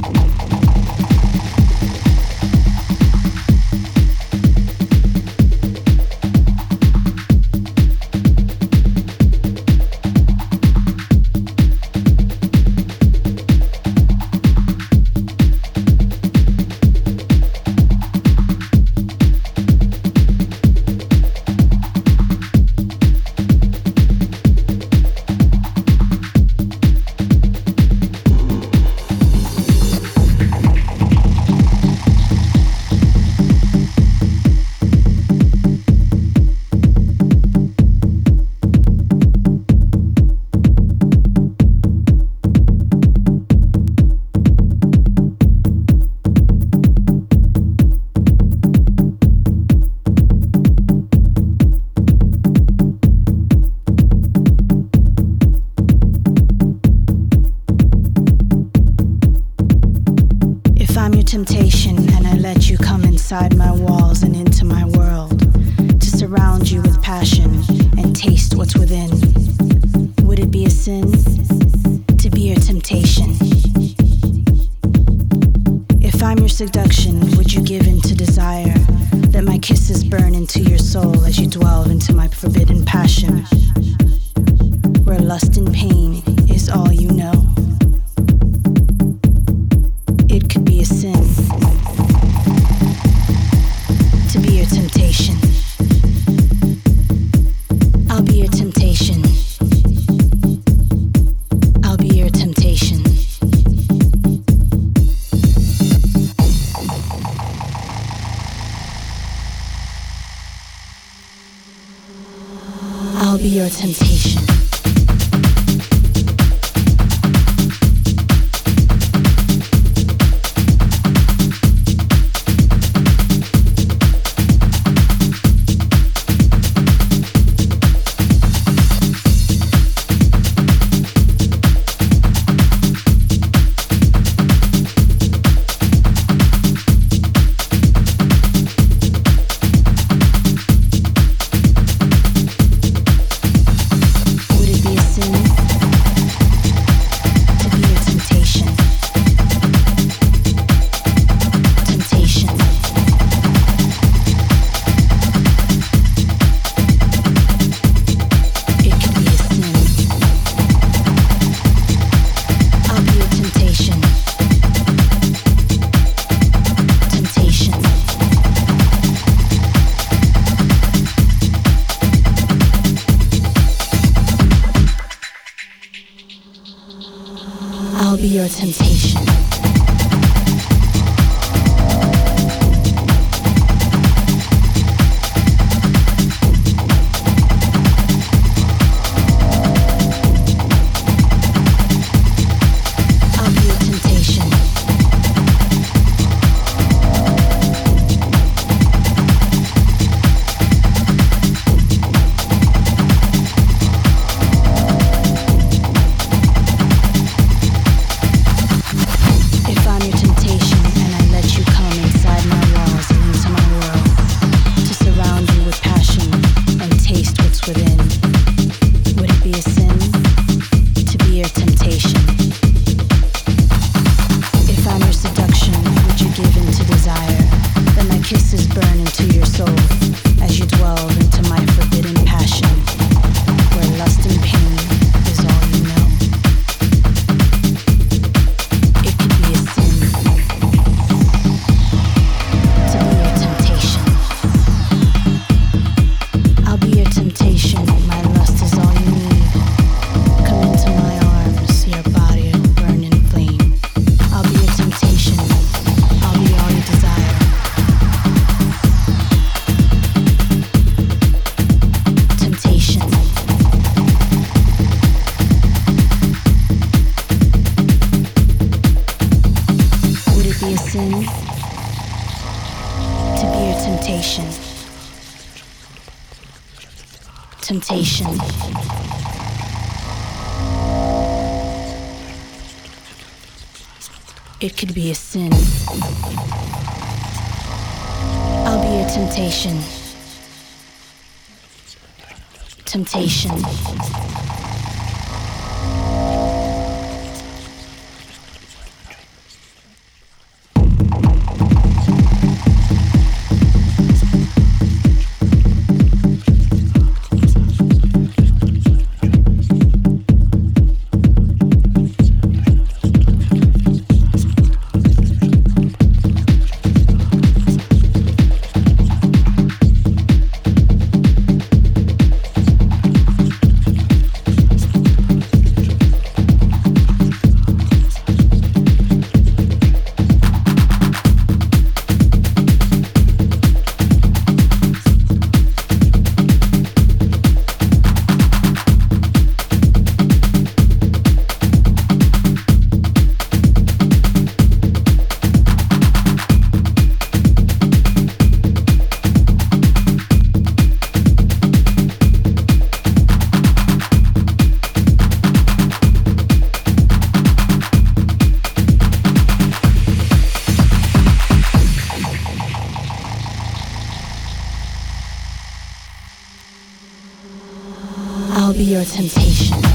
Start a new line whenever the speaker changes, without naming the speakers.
temptation, and I let you come inside my walls and into my world, to surround you with passion and taste what's within. Would it be a sin to be your temptation? If I'm your seduction, would you give in to desire? Let my kisses burn into your soul as you dwell into my forbidden passion, where lust and pain is all you know. It could be a sin to be your temptation. I'll be your temptation. I'll be your temptation. I'll be your temptation. I'll be your temptation. Temptation. It could be a sin. I'll be your temptation. Temptation. your temptation.